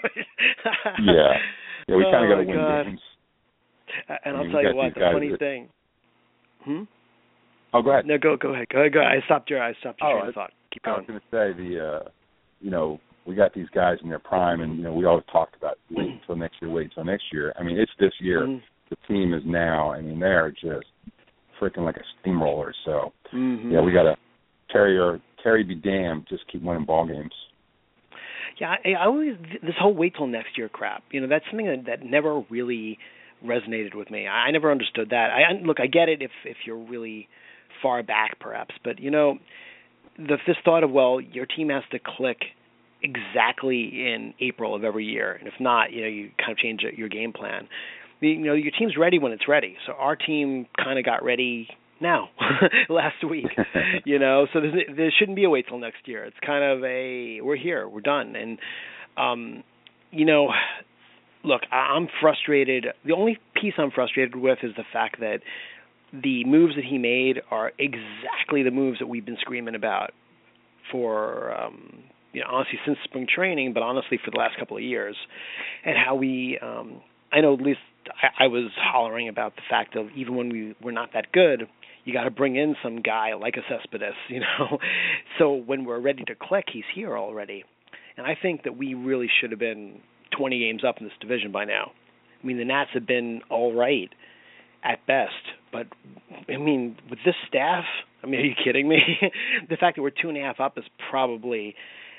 Yeah, we kind of got to win games. And I'll tell you what, the funny thing. Oh, go ahead. No, go ahead. Go ahead. I stopped your train of thought. Keep going. I was going to say we got these guys in their prime, and we always talked about wait until next year. I mean, it's this year. Mm-hmm. The team is now. I mean, they're just freaking like a steamroller. So we got to Terry be damned, just keep winning ball games. Yeah, I always this whole wait till next year crap. That's something that never really resonated with me. I never understood that. I get it if you're really far back, perhaps, but this thought of your team has to click exactly in April of every year, and if not, you kind of change your game plan. Your team's ready when it's ready. So our team kind of got ready now, last week. So there shouldn't be a wait till next year. It's kind of we're here, we're done, and look, I'm frustrated. The only piece I'm frustrated with is the fact that the moves that he made are exactly the moves that we've been screaming about for, honestly, since spring training, but honestly for the last couple of years. And how we, I know at least I was hollering about the fact of even when we're not that good, you got to bring in some guy like a Cespedes, So when we're ready to click, he's here already. And I think that we really should have been 20 games up in this division by now. I mean, the Nats have been all right at best, but I mean, with this staff, are you kidding me? The fact that we're 2.5 up is probably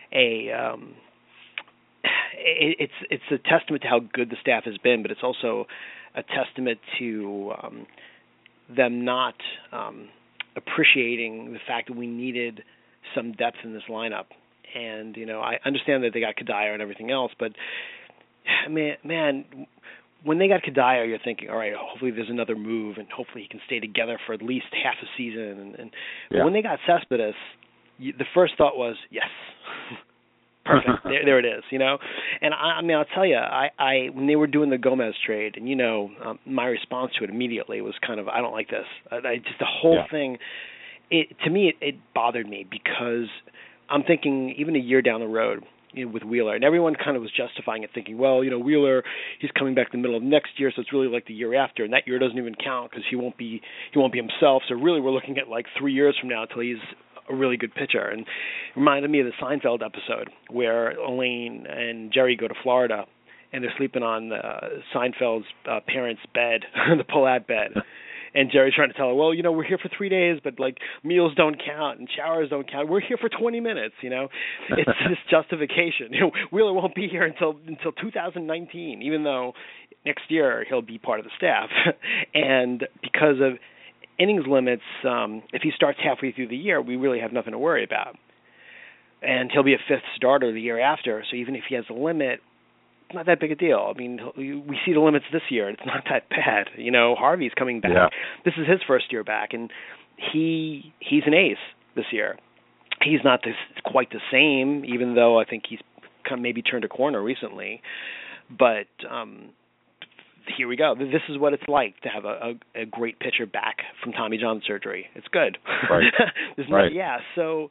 it's a testament to how good the staff has been, but it's also a testament to them not appreciating the fact that we needed some depth in this lineup. And I understand that they got Kadire and everything else, but man, when they got Kadire, you're thinking, all right, hopefully there's another move, and hopefully he can stay together for at least half a season. But when they got Cespedes, the first thought was, yes, perfect, there it is, And I'll tell you, I when they were doing the Gomez trade, and my response to it immediately was kind of, I don't like this. Just the whole thing, to me, it bothered me because I'm thinking even a year down the road, with Wheeler, and everyone kind of was justifying it, thinking, well, Wheeler, he's coming back in the middle of next year, so it's really like the year after, and that year doesn't even count because he won't be himself. So really, we're looking at like 3 years from now until he's a really good pitcher. And it reminded me of the Seinfeld episode where Elaine and Jerry go to Florida, and they're sleeping on Seinfeld's parents' bed, the pull-out bed. And Jerry's trying to tell her, well, we're here for 3 days, but like meals don't count and showers don't count. We're here for 20 minutes, It's this justification. Wheeler won't be here until 2019, even though next year he'll be part of the staff. And because of innings limits, if he starts halfway through the year, we really have nothing to worry about. And he'll be a fifth starter the year after, so even if he has a limit, it's not that big a deal. I mean, we see the limits this year. It's not that bad. Harvey's coming back. Yeah. This is his first year back, and he's an ace this year. He's not quite the same, even though I think he's kind of maybe turned a corner recently. But here we go. This is what it's like to have a great pitcher back from Tommy John surgery. It's good. Right. Yeah. So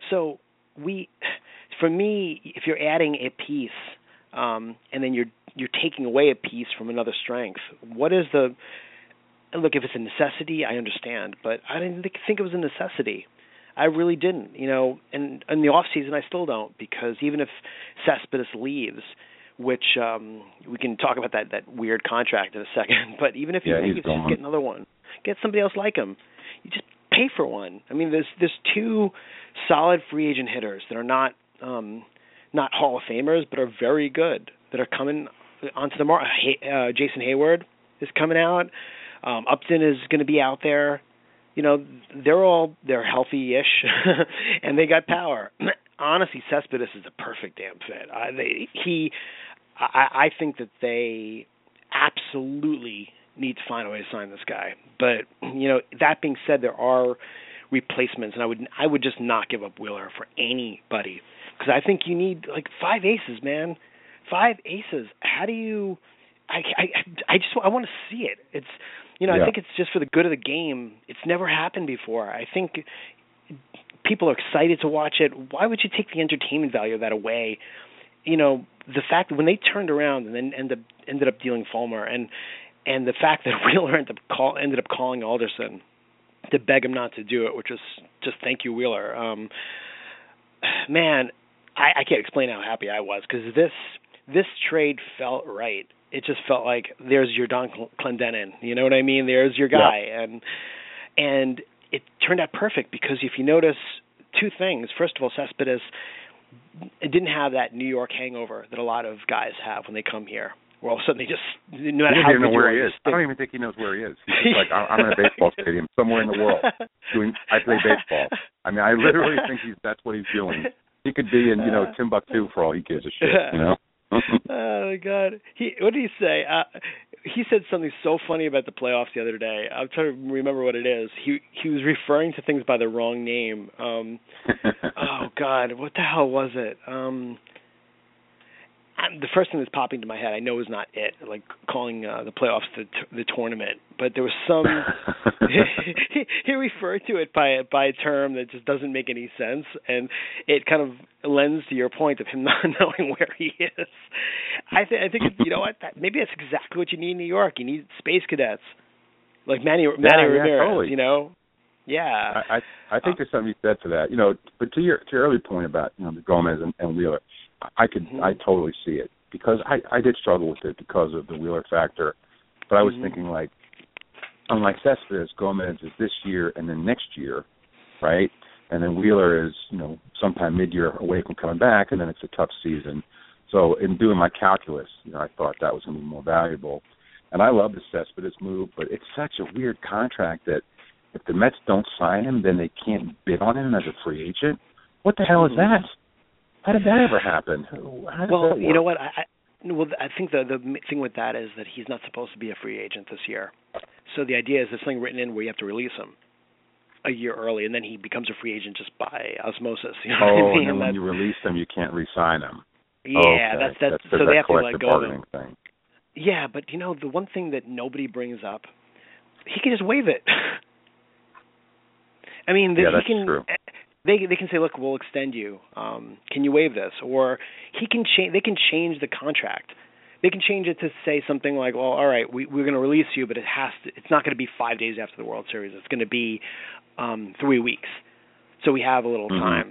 for me, if you're adding a piece, and then you're taking away a piece from another strength. What is look, if it's a necessity, I understand, but I didn't think it was a necessity. I really didn't, and in the off season I still don't, because even if Cespedes leaves, which we can talk about that weird contract in a second, but even if he leaves, just get another one. Get somebody else like him. You just pay for one. I mean, there's two solid free agent hitters that are not Hall of Famers, but are very good, that are coming onto the market. Jason Hayward is coming out. Upton is going to be out there. They're healthy-ish, and they got power. Honestly, Cespedes is a perfect damn fit. I think that they absolutely need to find a way to sign this guy. But that being said, there are replacements, and I would just not give up Wheeler for anybody, because I think you need like 5 aces, man. 5 aces. How do you? I want to see it. It's I think it's just for the good of the game. It's never happened before. I think people are excited to watch it. Why would you take the entertainment value of that away? The fact that when they turned around and then ended up dealing Fulmer, and the fact that Wheeler ended up calling Alderson to beg him not to do it, which was just thank you, Wheeler. Man, I can't explain how happy I was, because this trade felt right. It just felt like there's your Don Clendenin, you know what I mean? There's your guy, and it turned out perfect, because if you notice 2 things. First of all, Cespedes didn't have that New York hangover that a lot of guys have when they come here. Where all of a sudden they just, no matter how good know where he is. I don't even think he knows where he is. He's just like, I'm in a baseball stadium somewhere in the world. I play baseball. I mean, I literally think that's what he's doing. He could be in, Timbuktu for all he gives a shit, Oh my God! What did he say? He said something so funny about the playoffs the other day. I'm trying to remember what it is. He was referring to things by the wrong name. Oh God, what the hell was it? The first thing that's popping to my head, I know is not it, like calling the playoffs the tournament, but there was some. he referred to it by a term that just doesn't make any sense, and it kind of lends to your point of him not knowing where he is. I think you know what? Maybe that's exactly what you need in New York. You need space cadets like Manny Ramirez. Totally. Yeah. I think there's something to be said for that. But to your early point about the Gomez and Wheeler, I totally see it, because I did struggle with it because of the Wheeler factor. But I was thinking, like, unlike Cespedes, Gomez is this year and then next year, right? And then Wheeler is, sometime mid-year away from coming back, and then it's a tough season. So in doing my calculus, I thought that was going to be more valuable. And I love the Cespedes move, but it's such a weird contract that if the Mets don't sign him, then they can't bid on him as a free agent. What the hell is that? How did that ever happen? Well, you know what? I think the thing with that is that he's not supposed to be a free agent this year. So the idea is there's something written in where you have to release him a year early, and then he becomes a free agent just by osmosis. You know what I mean? And then when you release him, you can't re-sign him. Yeah, okay. that's so they have to let go of him. Thing. Yeah, but the one thing that nobody brings up, he can just waive it. I mean, that's true. They can say, look, we'll extend you. Can you waive this? Or they can change the contract. They can change it to say something like, well, all right, we're going to release you, but it's not going to be 5 days after the World Series. It's going to be 3 weeks. So we have a little time.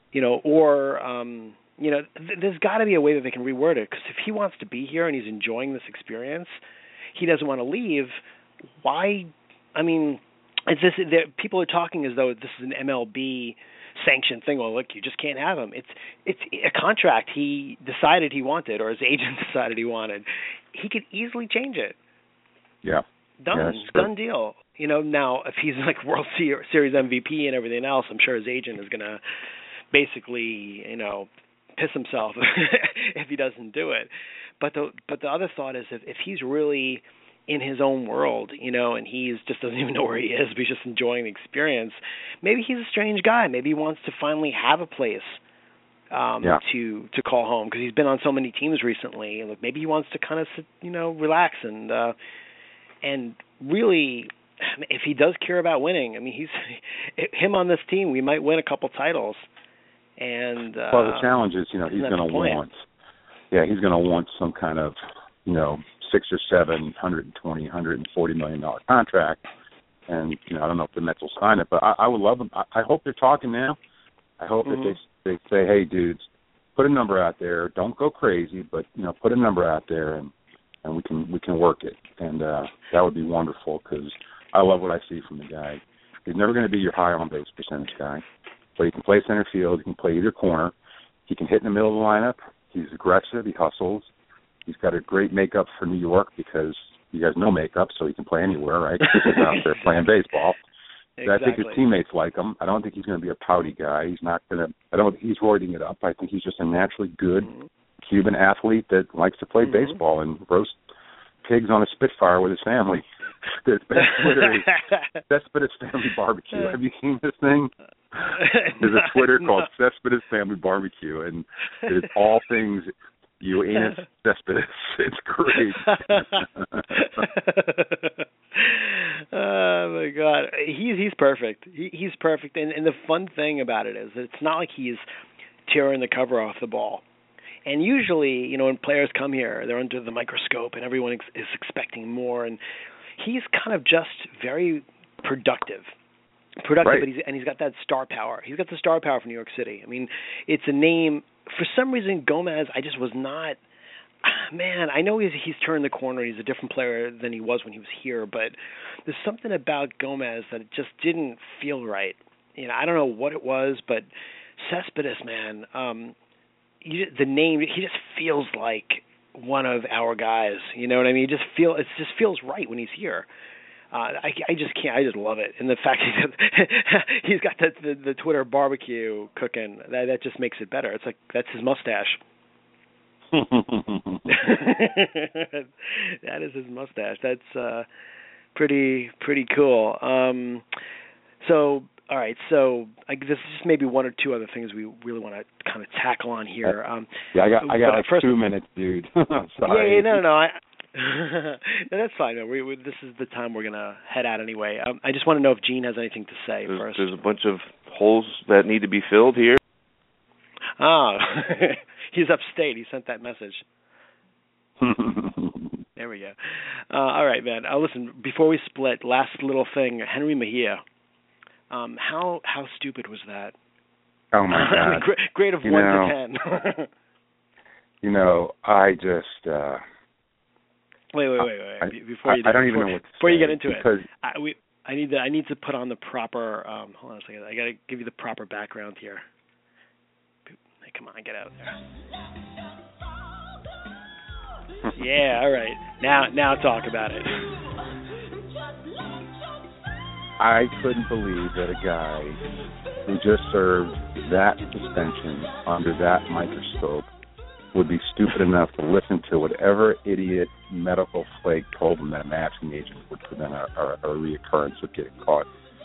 There's got to be a way that they can reword it, because if he wants to be here and he's enjoying this experience, he doesn't want to leave. Why? I mean, people are talking as though this is an MLB sanctioned thing. Well, look, you just can't have him. It's a contract he decided he wanted, or his agent decided he wanted. He could easily change it. Yeah. Done deal. Now if he's like World Series MVP and everything else, I'm sure his agent is going to basically, piss himself if he doesn't do it. But the other thought is if he's really in his own world, and he just doesn't even know where he is, but he's just enjoying the experience, maybe he's a strange guy. Maybe he wants to finally have a place to call home, because he's been on so many teams recently. And maybe he wants to kind of sit, relax and really, if he does care about winning, I mean, him on this team, we might win a couple titles. And well, the challenge is, he's going to want some kind of, 6 or 7, $120, $140 million contract, And I don't know if the Mets will sign it, but I would love them. I hope they're talking now. I hope that they say, hey, dudes, put a number out there. Don't go crazy, but put a number out there, and we can work it. And that would be wonderful because I love what I see from the guy. He's never going to be your high on base percentage guy, but he can play center field. He can play either corner. He can hit in the middle of the lineup. He's aggressive. He hustles. He's got a great makeup for New York because you guys know makeup, so he can play anywhere, right? He's out there playing baseball. Exactly. I think his teammates like him. I don't think he's going to be a pouty guy. He's not going to. I don't think he's roiding it up. I think he's just a naturally good Cuban athlete that likes to play baseball and roast pigs on a Spitfire with his family. His Twitter is Cespedes Family Barbecue. Have you seen this thing? There's a Twitter called Cespedes Family Barbecue, and it's all things Yoenis Cespedes. It's great. Oh my God, he's perfect. He's perfect, and the fun thing about it is that it's not like he's tearing the cover off the ball. And usually, when players come here, they're under the microscope, and everyone is expecting more. And he's kind of just very productive, right. But he's got that star power. He's got the star power for New York City. I mean, it's a name. For some reason, Gomez, I just was not. Man, I know he's turned the corner. He's a different player than he was when he was here, but there's something about Gomez that just didn't feel right. I don't know what it was, but Cespedes, man, the name, he just feels like one of our guys. You know what I mean? It just feels right when he's here. I just can't. I just love it, and the fact he's got the Twitter barbecue cooking that just makes it better. It's like that's his mustache. That is his mustache. That's pretty cool. So all right. So this is just maybe one or two other things we really want to kind of tackle on here. I got like first, 2 minutes, dude. Sorry. Yeah, no. No, that's fine. No, this is the time we're gonna head out anyway. I just want to know if Gene has anything to say first. There's a bunch of holes that need to be filled here. Ah, he's upstate. He sent that message. There we go. All right, man. Listen, before we split, last little thing. Henry Mejia. How stupid was that? Oh my God! I mean, grade of 1 to 10. I just. Wait. Before you don't even know what to before say, you get into because it, I need to put on the proper. Hold on a second. I got to give you the proper background here. Hey, come on, get out there. Yeah, all right. Now talk about it. I couldn't believe that a guy who just served that suspension under that microscope would be stupid enough to listen to whatever idiot medical flake told him that a masking agent would prevent a reoccurrence of getting caught.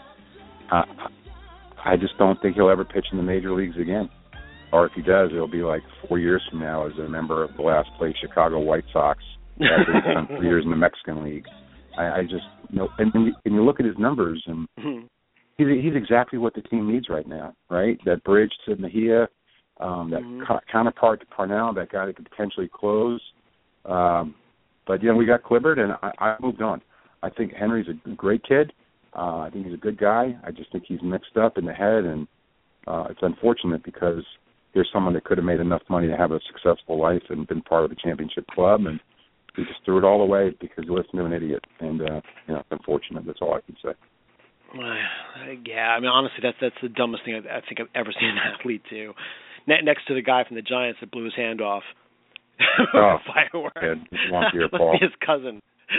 I just don't think he'll ever pitch in the major leagues again. Or if he does, it'll be like 4 years from now as a member of the last place Chicago White Sox after he's done 3 years in the Mexican League. I just, and you look at his numbers, and he's exactly what the team needs right now, right? That bridge to Mejia, that counterpart to Parnell, that guy that could potentially close. But, we got Clibbert, and I moved on. I think Henry's a great kid. I think he's a good guy. I just think he's mixed up in the head, and it's unfortunate because here's someone that could have made enough money to have a successful life and been part of a championship club, and he just threw it all away because he listened to an idiot. And, it's unfortunate. That's all I can say. Yeah, I mean, honestly, that's the dumbest thing I think I've ever seen an athlete do. Next to the guy from the Giants that blew his hand off. Fireworks. His cousin.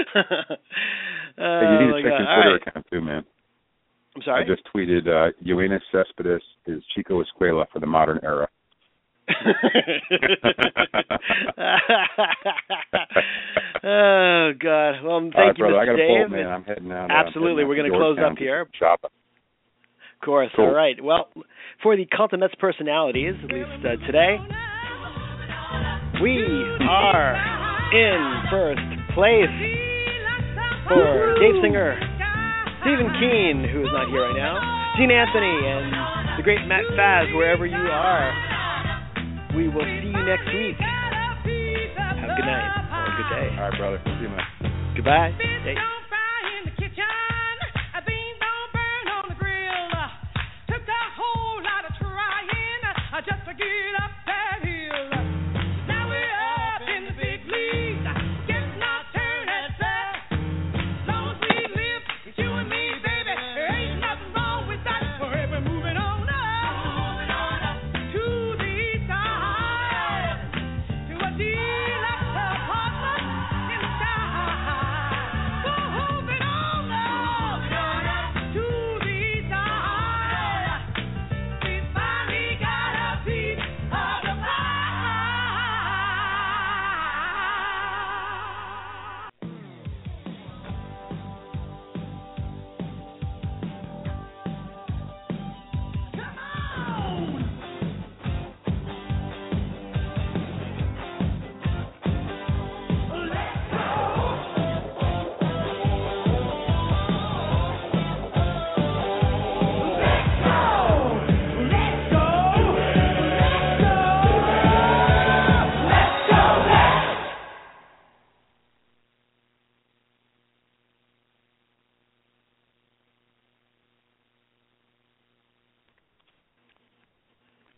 You need to check your Twitter account too, man. I'm sorry? I just tweeted, Yoenis Cespedes is Chico Escuela for the modern era. Oh, God. Well, thank you, brother, Mr. I got Dave. a bolt, man. I'm heading out. Absolutely. We're going to close up here. Shopping. Of course. Cool. All right. Well, for the Cult of Mets personalities, at least today, we are in first place for Dave Singer, Stephen Keene, who is not here right now, Gene Anthony, and the great Matt Faz, wherever you are. We will see you next week. Have a good night or a good day. All right, brother. See you, man. Goodbye. Hey.